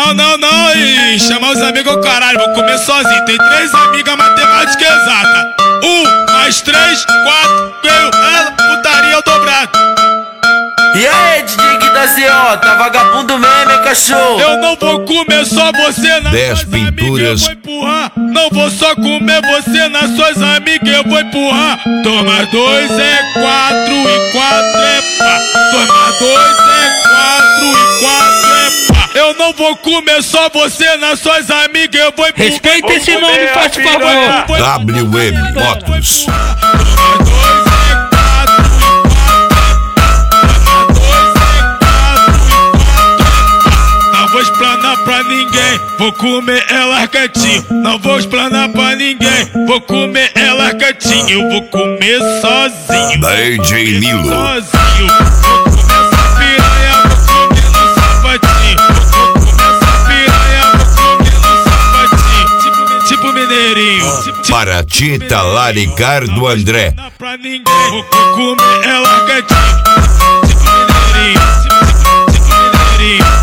Não, e chamar os amigos ao caralho, vou comer sozinho. Tem 3 amigas, matemática exata. 1 mais 3, 4, ganho ela, putaria ao dobrado. E aí, DJ que da CO, tá vagabundo mesmo, hein, cachorro? Eu não vou comer só você nas 10 suas pinturas. amigas, eu vou empurrar. Não vou só comer você nas suas amigas, eu vou empurrar. Toma 2 é 4 e 4 é pá. Toma 2 é 4 e 4 é pá. Eu não vou comer só você nas suas amigas, eu vou empurrar. Respeita esse nome, faz favor. WM Motos. Não vou explanar pra ninguém, vou comer ela quietinho. Não vou explanar pra ninguém, vou comer ela quietinho. Eu vou comer sozinho. DJ Nilo. Sozinho. Vou comer essa piranha, vou comer no sapatinho. Vou comer essa piranha, vou comer no sapatinho. Tipo mineirinho. Paraty, Talaricar do André. Pra ninguém, vou comer ela quietinho. Tipo mineirinho. Tipo mineirinho.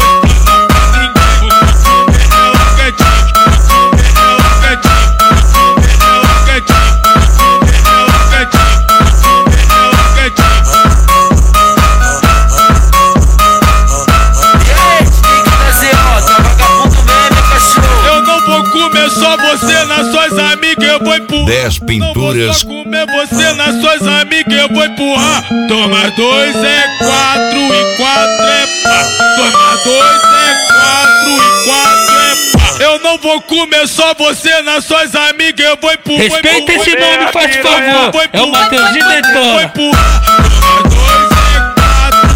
Só você nas suas amigas, eu vou empurrar. 10 pinturas. Não vou só comer você nas suas amigas, eu vou empurrar. Toma 2 é 4 e 4 é pá. Toma 2 é 4 e 4 é pá. Eu não vou comer só você nas suas amigas, eu vou empurrar. Respeita esse nome, faz favor. É o Mateuzinho Detona. Toma 2 é 4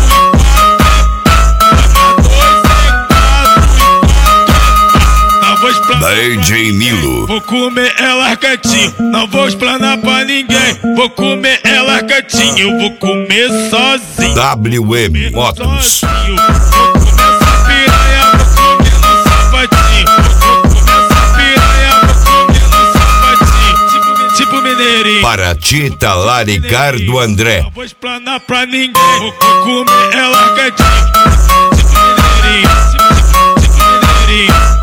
DJ Nilo. Vou comer ela quietinho, não vou explanar pra ninguém. Vou comer ela quietinho, eu vou comer sozinho. WM Motos. Sozinho. Vou comer essa piranha, vou comer no sapatinho. Vou comer essa piranha, vou comer no sapatinho. Tipo mineirinho. Paraty, Talaricar do André. Não vou explanar pra ninguém, vou comer ela quietinho. Tipo mineirinho. Tipo mineirinho.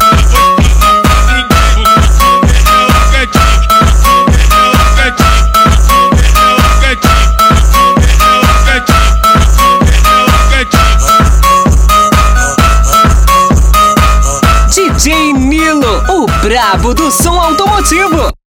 DJ Nilo, o brabo do som automotivo.